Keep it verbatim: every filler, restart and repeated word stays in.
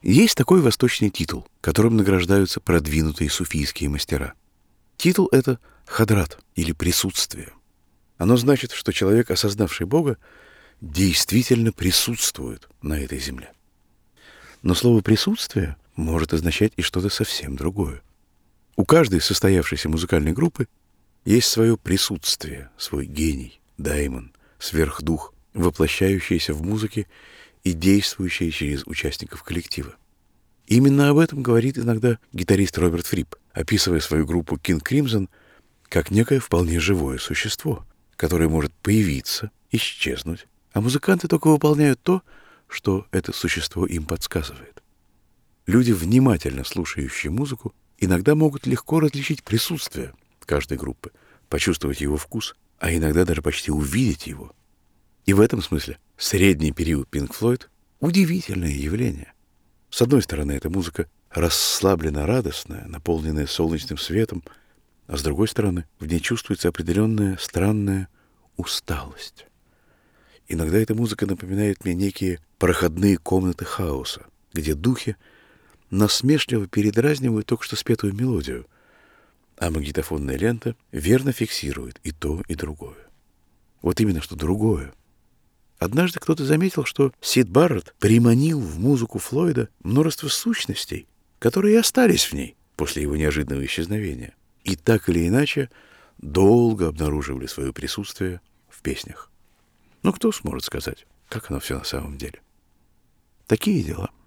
Есть такой восточный титул, которым награждаются продвинутые суфийские мастера. Титул — это хадрат, или присутствие. Оно значит, что человек, осознавший Бога, действительно присутствует на этой земле. Но слово «присутствие» может означать и что-то совсем другое. У каждой состоявшейся музыкальной группы есть свое присутствие, свой гений, даймон, сверхдух, воплощающийся в музыке и действующий через участников коллектива. Именно об этом говорит иногда гитарист Роберт Фрип, описывая свою группу King Crimson как некое вполне живое существо, которое может появиться, исчезнуть, а музыканты только выполняют то, что это существо им подсказывает. Люди, внимательно слушающие музыку, иногда могут легко различить присутствие каждой группы, почувствовать его вкус, а иногда даже почти увидеть его. И в этом смысле средний период Pink Floyd — удивительное явление. С одной стороны, эта музыка расслабленно радостная, наполненная солнечным светом, а с другой стороны, в ней чувствуется определенная странная усталость. Иногда эта музыка напоминает мне некие проходные комнаты хаоса, где духи насмешливо передразнивают только что спетую мелодию, а магнитофонная лента верно фиксирует и то, и другое. Вот именно что другое. Однажды кто-то заметил, что Сид Барретт приманил в музыку Флойда множество сущностей, которые и остались в ней после его неожиданного исчезновения, и так или иначе долго обнаруживали свое присутствие в песнях. Ну, кто сможет сказать, как оно все на самом деле? Такие дела.